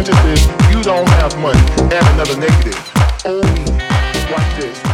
just this, you don't have money. Add another negative. Oh, watch this.